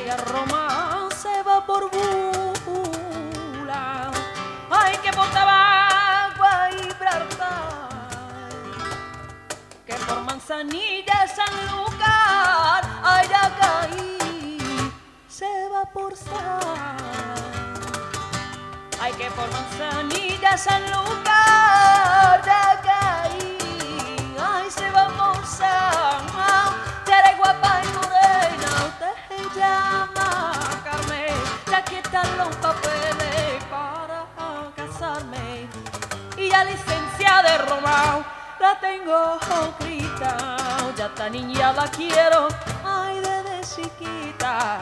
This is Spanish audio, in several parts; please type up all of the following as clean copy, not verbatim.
Ay, a Roma se va por Bula. Ay, que por tabaco a Gibraltar, que por Manzanilla San Lucar, ay, ya caí, se va por San. Ay, que por Manzanilla San Lucar, ya caí, ay, se va por San. Eres guapa y morena, usted se llama Carmen, ya aquí están los papeles para casarme. Y ya licencia de Roma la tengo escrita, ya esta niña la quiero, ay, desde chiquita.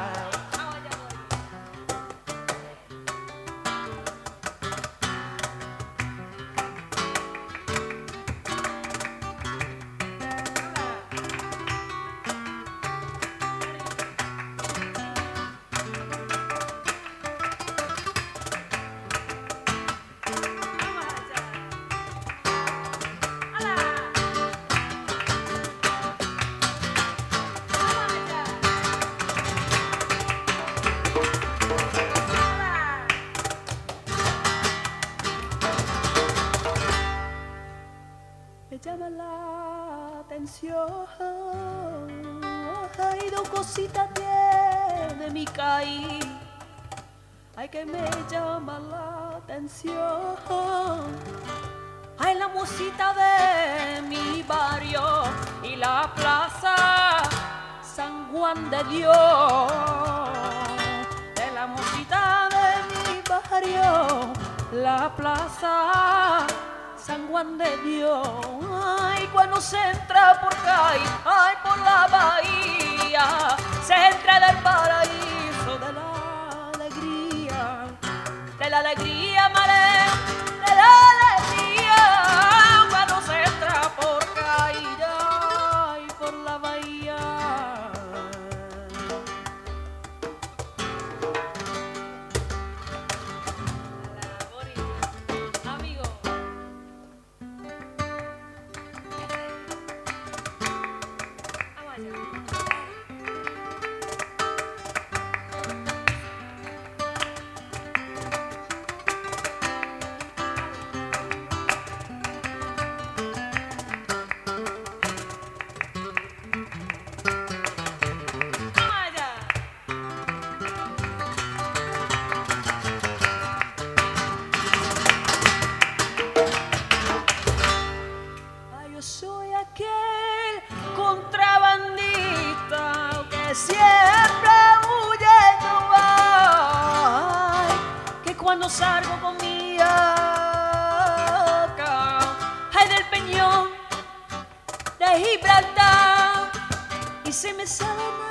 Me llama la atención, ay, dos cositas tiene mi caí, ay, que me llama la atención, ay, la musita de mi barrio y la plaza San Juan de Dios, de la musita de mi barrio, la plaza San Juan de Dios, ay, cuando se entra por acá, ay, por la bahía, se entra del paraíso de la alegría, mare, de la alegría, cuando se entra por acá, ay, por la bahía. Amigo. Soy aquel contrabandista que siempre huyendo va, que cuando salgo con mi acá, ay, del peñón de Gibraltar, y se me sale